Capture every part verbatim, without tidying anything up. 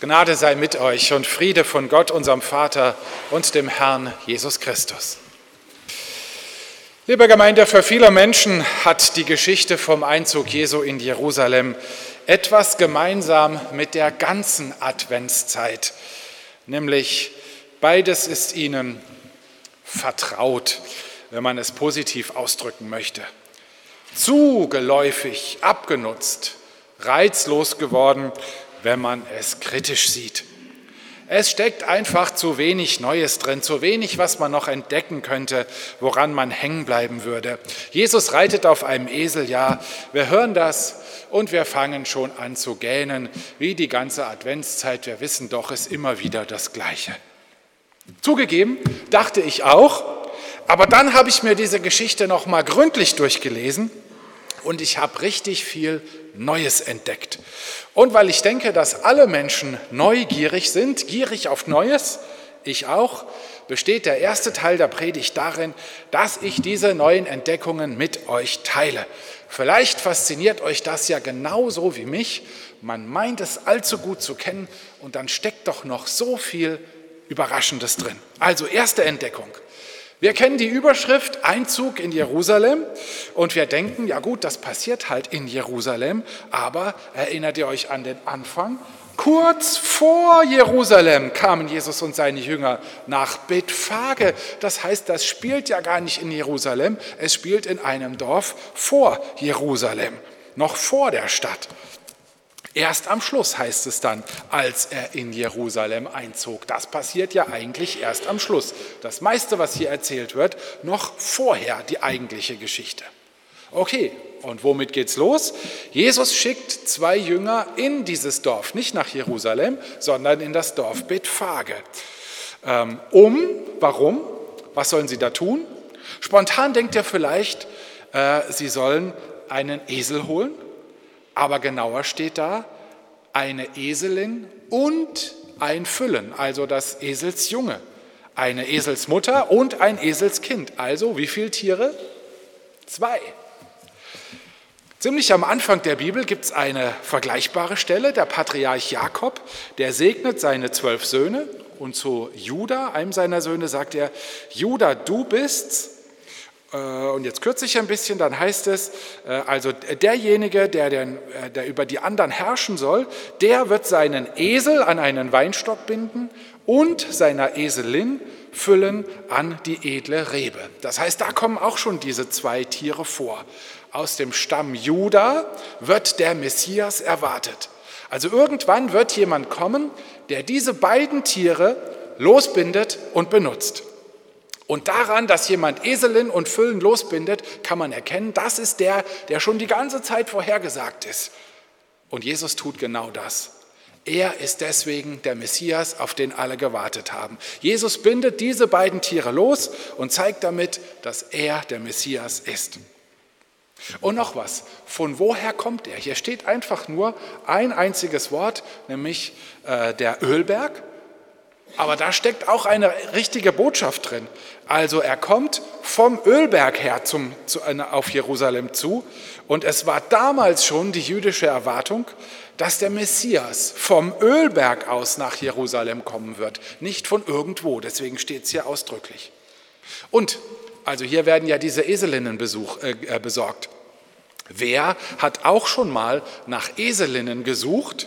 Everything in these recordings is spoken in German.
Gnade sei mit euch und Friede von Gott, unserem Vater und dem Herrn Jesus Christus. Liebe Gemeinde, für viele Menschen hat die Geschichte vom Einzug Jesu in Jerusalem etwas gemeinsam mit der ganzen Adventszeit, nämlich beides ist ihnen vertraut, wenn man es positiv ausdrücken möchte. Zu geläufig, abgenutzt, reizlos geworden, wenn man es kritisch sieht. Es steckt einfach zu wenig Neues drin, zu wenig, was man noch entdecken könnte, woran man hängen bleiben würde. Jesus reitet auf einem Esel, ja, wir hören das und wir fangen schon an zu gähnen, wie die ganze Adventszeit. Wir wissen doch, es ist immer wieder das Gleiche. Zugegeben, dachte ich auch, aber dann habe ich mir diese Geschichte noch mal gründlich durchgelesen und ich habe richtig viel Neues entdeckt. Und weil ich denke, dass alle Menschen neugierig sind, gierig auf Neues, ich auch, besteht der erste Teil der Predigt darin, dass ich diese neuen Entdeckungen mit euch teile. Vielleicht fasziniert euch das ja genauso wie mich. Man meint es allzu gut zu kennen und dann steckt doch noch so viel Überraschendes drin. Also erste Entdeckung. Wir kennen die Überschrift Einzug in Jerusalem und wir denken, ja gut, das passiert halt in Jerusalem, aber erinnert ihr euch an den Anfang? Kurz vor Jerusalem kamen Jesus und seine Jünger nach Bethphage. Das heißt, das spielt ja gar nicht in Jerusalem, es spielt in einem Dorf vor Jerusalem, noch vor der Stadt. Erst am Schluss heißt es dann, als er in Jerusalem einzog. Das passiert ja eigentlich erst am Schluss. Das meiste, was hier erzählt wird, noch vorher die eigentliche Geschichte. Okay, und womit geht's los? Jesus schickt zwei Jünger in dieses Dorf, nicht nach Jerusalem, sondern in das Dorf Bethphage. Ähm, um, warum? Was sollen sie da tun? Spontan denkt ihr vielleicht, äh, sie sollen einen Esel holen. Aber genauer steht da, eine Eselin und ein Füllen, also das Eselsjunge, eine Eselsmutter und ein Eselskind. Also wie viele Tiere? Zwei. Ziemlich am Anfang der Bibel gibt es eine vergleichbare Stelle. Der Patriarch Jakob, der segnet seine zwölf Söhne und zu Juda, einem seiner Söhne, sagt er, Juda, du bist's. Und jetzt kürze ich ein bisschen, dann heißt es, also derjenige, der, den, der über die anderen herrschen soll, der wird seinen Esel an einen Weinstock binden und seiner Eselin Füllen an die edle Rebe. Das heißt, da kommen auch schon diese zwei Tiere vor. Aus dem Stamm Juda wird der Messias erwartet. Also irgendwann wird jemand kommen, der diese beiden Tiere losbindet und benutzt. Und daran, dass jemand Eselin und Füllen losbindet, kann man erkennen, das ist der, der schon die ganze Zeit vorhergesagt ist. Und Jesus tut genau das. Er ist deswegen der Messias, auf den alle gewartet haben. Jesus bindet diese beiden Tiere los und zeigt damit, dass er der Messias ist. Und noch was, von woher kommt er? Hier steht einfach nur ein einziges Wort, nämlich äh, der Ölberg. Aber da steckt auch eine richtige Botschaft drin. Also er kommt vom Ölberg her zum, zu, auf Jerusalem zu. Und es war damals schon die jüdische Erwartung, dass der Messias vom Ölberg aus nach Jerusalem kommen wird. Nicht von irgendwo, deswegen steht es hier ausdrücklich. Und, also hier werden ja diese Eselinnen besuch, äh, besorgt. Wer hat auch schon mal nach Eselinnen gesucht?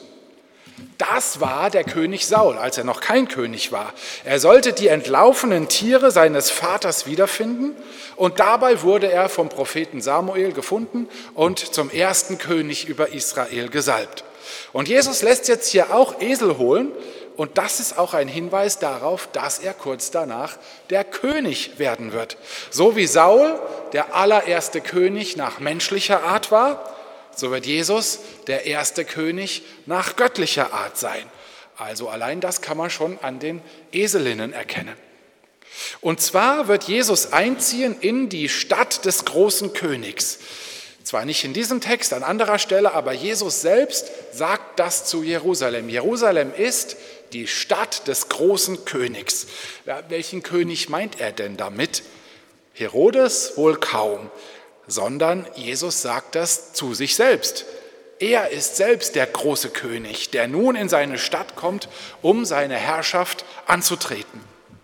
Das war der König Saul, als er noch kein König war. Er sollte die entlaufenen Tiere seines Vaters wiederfinden und dabei wurde er vom Propheten Samuel gefunden und zum ersten König über Israel gesalbt. Und Jesus lässt jetzt hier auch Esel holen und das ist auch ein Hinweis darauf, dass er kurz danach der König werden wird. So wie Saul der allererste König nach menschlicher Art war, so wird Jesus der erste König nach göttlicher Art sein. Also allein das kann man schon an den Eselinnen erkennen. Und zwar wird Jesus einziehen in die Stadt des großen Königs. Zwar nicht in diesem Text, an anderer Stelle, aber Jesus selbst sagt das zu Jerusalem. Jerusalem ist die Stadt des großen Königs. Ja, welchen König meint er denn damit? Herodes wohl kaum, sondern Jesus sagt das zu sich selbst. Er ist selbst der große König, der nun in seine Stadt kommt, um seine Herrschaft anzutreten.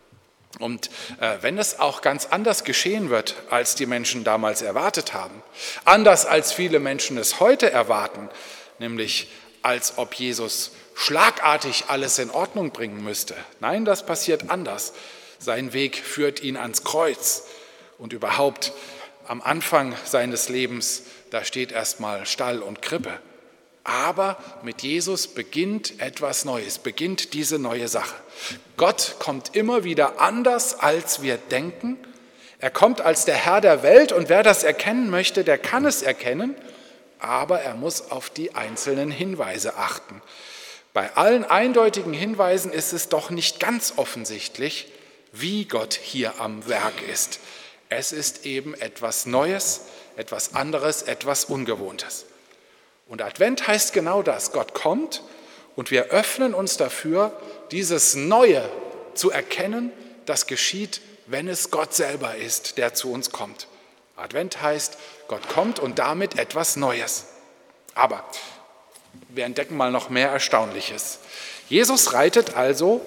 Und äh, wenn es auch ganz anders geschehen wird, als die Menschen damals erwartet haben, anders als viele Menschen es heute erwarten, nämlich als ob Jesus schlagartig alles in Ordnung bringen müsste. Nein, das passiert anders. Sein Weg führt ihn ans Kreuz und überhaupt am Anfang seines Lebens, da steht erstmal Stall und Krippe. Aber mit Jesus beginnt etwas Neues, beginnt diese neue Sache. Gott kommt immer wieder anders, als wir denken. Er kommt als der Herr der Welt und wer das erkennen möchte, der kann es erkennen, aber er muss auf die einzelnen Hinweise achten. Bei allen eindeutigen Hinweisen ist es doch nicht ganz offensichtlich, wie Gott hier am Werk ist. Es ist eben etwas Neues, etwas anderes, etwas Ungewohntes. Und Advent heißt genau das. Gott kommt und wir öffnen uns dafür, dieses Neue zu erkennen, das geschieht, wenn es Gott selber ist, der zu uns kommt. Advent heißt, Gott kommt und damit etwas Neues. Aber wir entdecken mal noch mehr Erstaunliches. Jesus reitet also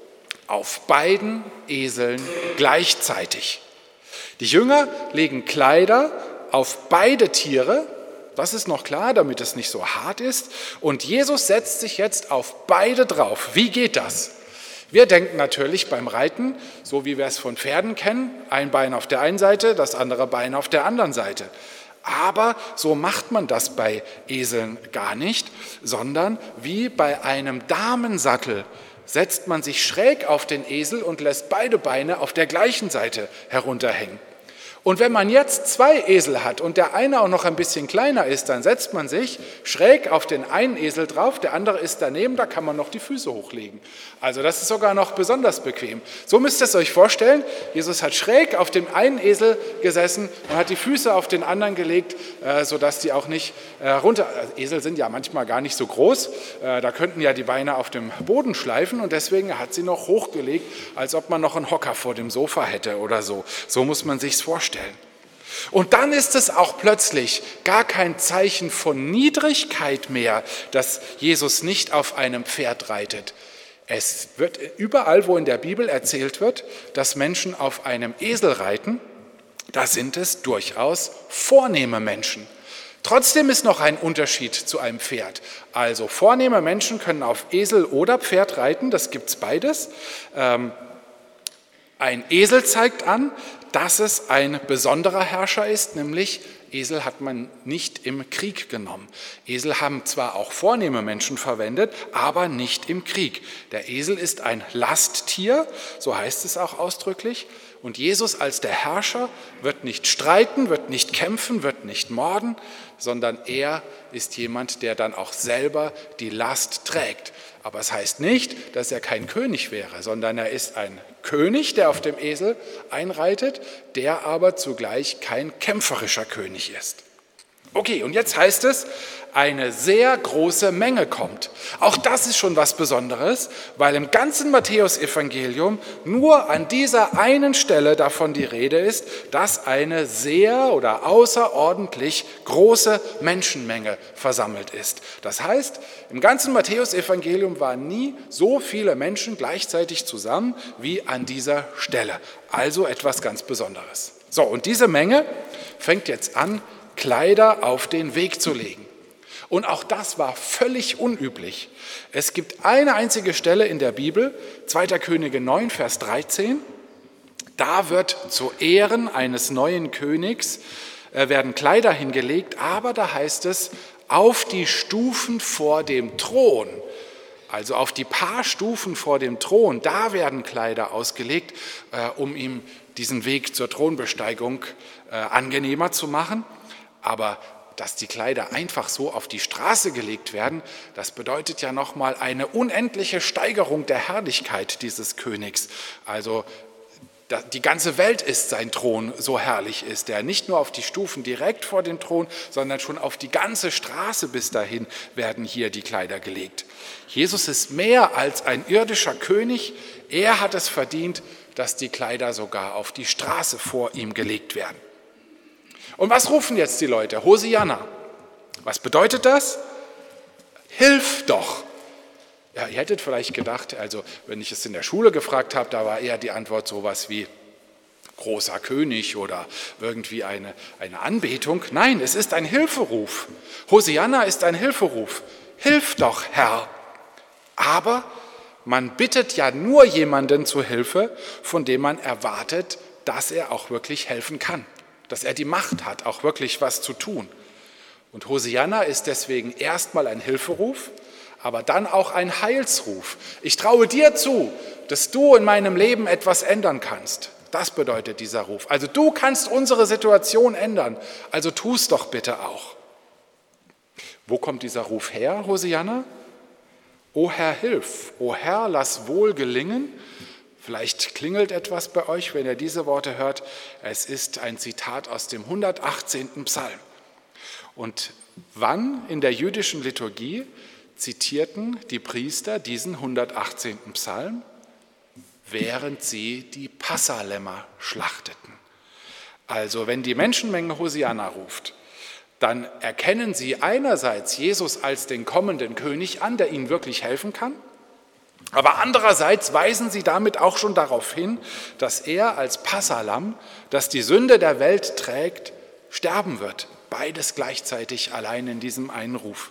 auf beiden Eseln gleichzeitig. Die Jünger legen Kleider auf beide Tiere, das ist noch klar, damit es nicht so hart ist. Und Jesus setzt sich jetzt auf beide drauf. Wie geht das? Wir denken natürlich beim Reiten, so wie wir es von Pferden kennen, ein Bein auf der einen Seite, das andere Bein auf der anderen Seite. Aber so macht man das bei Eseln gar nicht, sondern wie bei einem Damensattel setzt man sich schräg auf den Esel und lässt beide Beine auf der gleichen Seite herunterhängen. Und wenn man jetzt zwei Esel hat und der eine auch noch ein bisschen kleiner ist, dann setzt man sich schräg auf den einen Esel drauf, der andere ist daneben, da kann man noch die Füße hochlegen. Also das ist sogar noch besonders bequem. So müsst ihr es euch vorstellen, Jesus hat schräg auf dem einen Esel gesessen und hat die Füße auf den anderen gelegt, sodass die auch nicht runter... Esel sind ja manchmal gar nicht so groß, da könnten ja die Beine auf dem Boden schleifen und deswegen hat sie noch hochgelegt, als ob man noch einen Hocker vor dem Sofa hätte oder so. So muss man sich's vorstellen. Und dann ist es auch plötzlich gar kein Zeichen von Niedrigkeit mehr, dass Jesus nicht auf einem Pferd reitet. Es wird überall, wo in der Bibel erzählt wird, dass Menschen auf einem Esel reiten, da sind es durchaus vornehme Menschen. Trotzdem ist noch ein Unterschied zu einem Pferd. Also vornehme Menschen können auf Esel oder Pferd reiten, das gibt es beides. Ähm, ein Esel zeigt an, dass es ein besonderer Herrscher ist, nämlich Esel hat man nicht im Krieg genommen. Esel haben zwar auch vornehme Menschen verwendet, aber nicht im Krieg. Der Esel ist ein Lasttier, so heißt es auch ausdrücklich. Und Jesus als der Herrscher wird nicht streiten, wird nicht kämpfen, wird nicht morden, sondern er ist jemand, der dann auch selber die Last trägt. Aber es heißt nicht, dass er kein König wäre, sondern er ist ein König, der auf dem Esel einreitet, der aber zugleich kein kämpferischer König ist. Okay, und jetzt heißt es, eine sehr große Menge kommt. Auch das ist schon was Besonderes, weil im ganzen Matthäusevangelium nur an dieser einen Stelle davon die Rede ist, dass eine sehr oder außerordentlich große Menschenmenge versammelt ist. Das heißt, im ganzen Matthäusevangelium waren nie so viele Menschen gleichzeitig zusammen wie an dieser Stelle. Also etwas ganz Besonderes. So, und diese Menge fängt jetzt an, Kleider auf den Weg zu legen. Und auch das war völlig unüblich. Es gibt eine einzige Stelle in der Bibel, zweiter Könige neun, Vers dreizehn. Da wird zu Ehren eines neuen Königs äh, werden Kleider hingelegt, aber da heißt es, auf die Stufen vor dem Thron. Also auf die paar Stufen vor dem Thron, da werden Kleider ausgelegt, äh, um ihm diesen Weg zur Thronbesteigung äh, angenehmer zu machen. Aber dass die Kleider einfach so auf die Straße gelegt werden, das bedeutet ja nochmal eine unendliche Steigerung der Herrlichkeit dieses Königs. Also die ganze Welt ist sein Thron, so herrlich ist er. Nicht nur auf die Stufen direkt vor dem Thron, sondern schon auf die ganze Straße bis dahin werden hier die Kleider gelegt. Jesus ist mehr als ein irdischer König. Er hat es verdient, dass die Kleider sogar auf die Straße vor ihm gelegt werden. Und was rufen jetzt die Leute? Hosianna. Was bedeutet das? hilf doch. Ja, ihr hättet vielleicht gedacht, also wenn ich es in der Schule gefragt habe, da war eher die Antwort sowas wie großer König oder irgendwie eine, eine Anbetung. Nein, es ist ein Hilferuf. Hosianna ist ein Hilferuf. Hilf doch, Herr. Aber man bittet ja nur jemanden zu Hilfe, von dem man erwartet, dass er auch wirklich helfen kann, dass er die Macht hat, auch wirklich was zu tun. Und Hosianna ist deswegen erstmal ein Hilferuf, aber dann auch ein Heilsruf. Ich traue dir zu, dass du in meinem Leben etwas ändern kannst. Das bedeutet dieser Ruf. Also du kannst unsere Situation ändern, also tu es doch bitte auch. Wo kommt dieser Ruf her, Hosianna? O Herr, hilf, o Herr, lass wohl gelingen. Vielleicht klingelt etwas bei euch, wenn ihr diese Worte hört. Es ist ein Zitat aus dem hundertachtzehnten Psalm. Und wann in der jüdischen Liturgie zitierten die Priester diesen hundertachtzehnten Psalm? Während sie die Passalämmer schlachteten. Also wenn die Menschenmenge Hosianna ruft, dann erkennen sie einerseits Jesus als den kommenden König an, der ihnen wirklich helfen kann, aber andererseits weisen sie damit auch schon darauf hin, dass er als Passalamm, das die Sünde der Welt trägt, sterben wird. Beides gleichzeitig allein in diesem einen Ruf.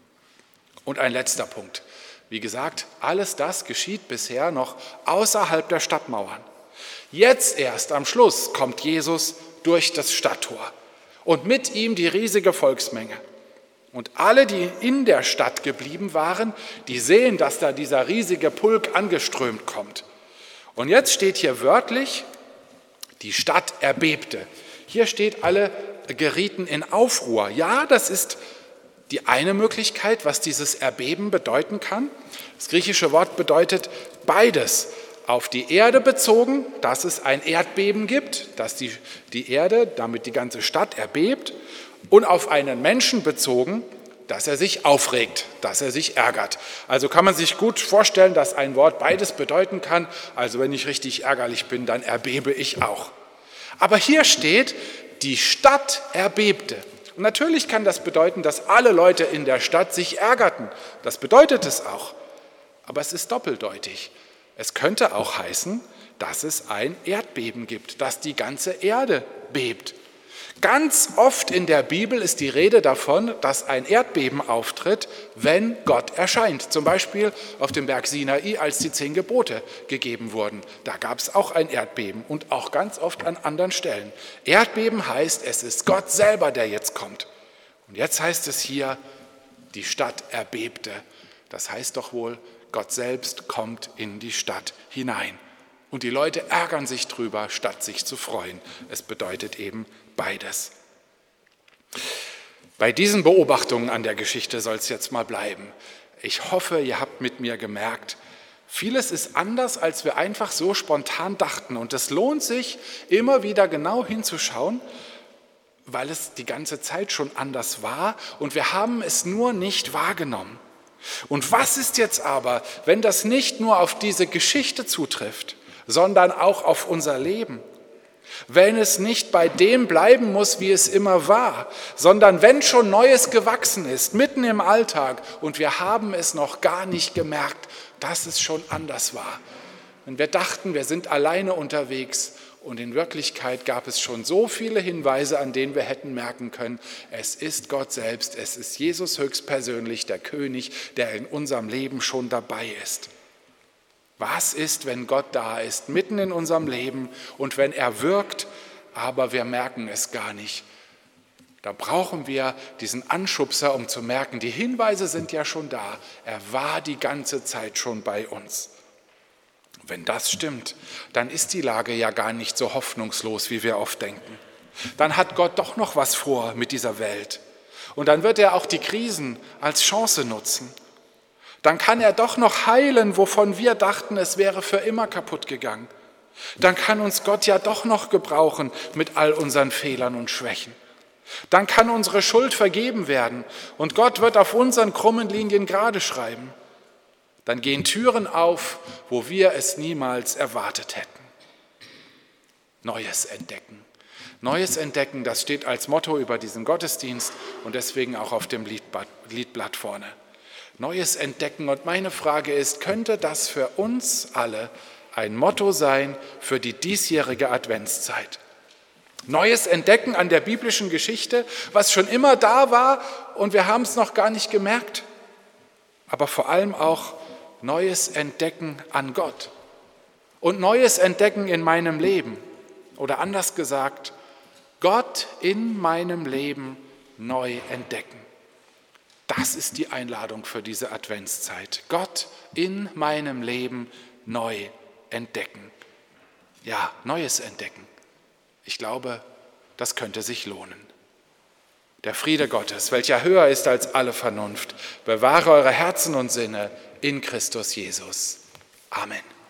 Und ein letzter Punkt. Wie gesagt, alles das geschieht bisher noch außerhalb der Stadtmauern. Jetzt erst am Schluss kommt Jesus durch das Stadttor und mit ihm die riesige Volksmenge. Und alle, die in der Stadt geblieben waren, die sehen, dass da dieser riesige Pulk angeströmt kommt. Und jetzt steht hier wörtlich, die Stadt erbebte. Hier steht, alle gerieten in Aufruhr. Ja, das ist die eine Möglichkeit, was dieses Erbeben bedeuten kann. Das griechische Wort bedeutet beides. Auf die Erde bezogen, dass es ein Erdbeben gibt, dass die, die Erde, damit die ganze Stadt erbebt, und auf einen Menschen bezogen, dass er sich aufregt, dass er sich ärgert. Also kann man sich gut vorstellen, dass ein Wort beides bedeuten kann. Also wenn ich richtig ärgerlich bin, dann erbebe ich auch. Aber hier steht, die Stadt erbebte. Und natürlich kann das bedeuten, dass alle Leute in der Stadt sich ärgerten. Das bedeutet es auch. Aber es ist doppeldeutig. Es könnte auch heißen, dass es ein Erdbeben gibt, dass die ganze Erde bebt. Ganz oft in der Bibel ist die Rede davon, dass ein Erdbeben auftritt, wenn Gott erscheint. Zum Beispiel auf dem Berg Sinai, als die zehn Gebote gegeben wurden. Da gab es auch ein Erdbeben und auch ganz oft an anderen Stellen. Erdbeben heißt, es ist Gott selber, der jetzt kommt. Und jetzt heißt es hier, die Stadt erbebte. Das heißt doch wohl, Gott selbst kommt in die Stadt hinein. Und die Leute ärgern sich drüber, statt sich zu freuen. Es bedeutet eben beides. Bei diesen Beobachtungen an der Geschichte soll es jetzt mal bleiben. Ich hoffe, ihr habt mit mir gemerkt, vieles ist anders, als wir einfach so spontan dachten. Und es lohnt sich, immer wieder genau hinzuschauen, weil es die ganze Zeit schon anders war und wir haben es nur nicht wahrgenommen. Und was ist jetzt aber, wenn das nicht nur auf diese Geschichte zutrifft, sondern auch auf unser Leben? Wenn es nicht bei dem bleiben muss, wie es immer war, sondern wenn schon Neues gewachsen ist, mitten im Alltag und wir haben es noch gar nicht gemerkt, dass es schon anders war. Wenn wir dachten, wir sind alleine unterwegs und in Wirklichkeit gab es schon so viele Hinweise, an denen wir hätten merken können, es ist Gott selbst, es ist Jesus höchstpersönlich, der König, der in unserem Leben schon dabei ist. Was ist, wenn Gott da ist, mitten in unserem Leben und wenn er wirkt, aber wir merken es gar nicht? Da brauchen wir diesen Anschubser, um zu merken, die Hinweise sind ja schon da. Er war die ganze Zeit schon bei uns. Wenn das stimmt, dann ist die Lage ja gar nicht so hoffnungslos, wie wir oft denken. Dann hat Gott doch noch was vor mit dieser Welt. Und dann wird er auch die Krisen als Chance nutzen. Dann kann er doch noch heilen, wovon wir dachten, es wäre für immer kaputt gegangen. Dann kann uns Gott ja doch noch gebrauchen mit all unseren Fehlern und Schwächen. Dann kann unsere Schuld vergeben werden und Gott wird auf unseren krummen Linien gerade schreiben. Dann gehen Türen auf, wo wir es niemals erwartet hätten. Neues entdecken. Neues entdecken, das steht als Motto über diesen Gottesdienst und deswegen auch auf dem Liedblatt vorne. Neues entdecken. Und meine Frage ist, könnte das für uns alle ein Motto sein für die diesjährige Adventszeit? Neues entdecken an der biblischen Geschichte, was schon immer da war und wir haben es noch gar nicht gemerkt. Aber vor allem auch Neues entdecken an Gott und Neues entdecken in meinem Leben. Oder anders gesagt, Gott in meinem Leben neu entdecken. Das ist die Einladung für diese Adventszeit. Gott in meinem Leben neu entdecken. Ja, Neues entdecken. Ich glaube, das könnte sich lohnen. Der Friede Gottes, welcher höher ist als alle Vernunft, bewahre eure Herzen und Sinne in Christus Jesus. Amen.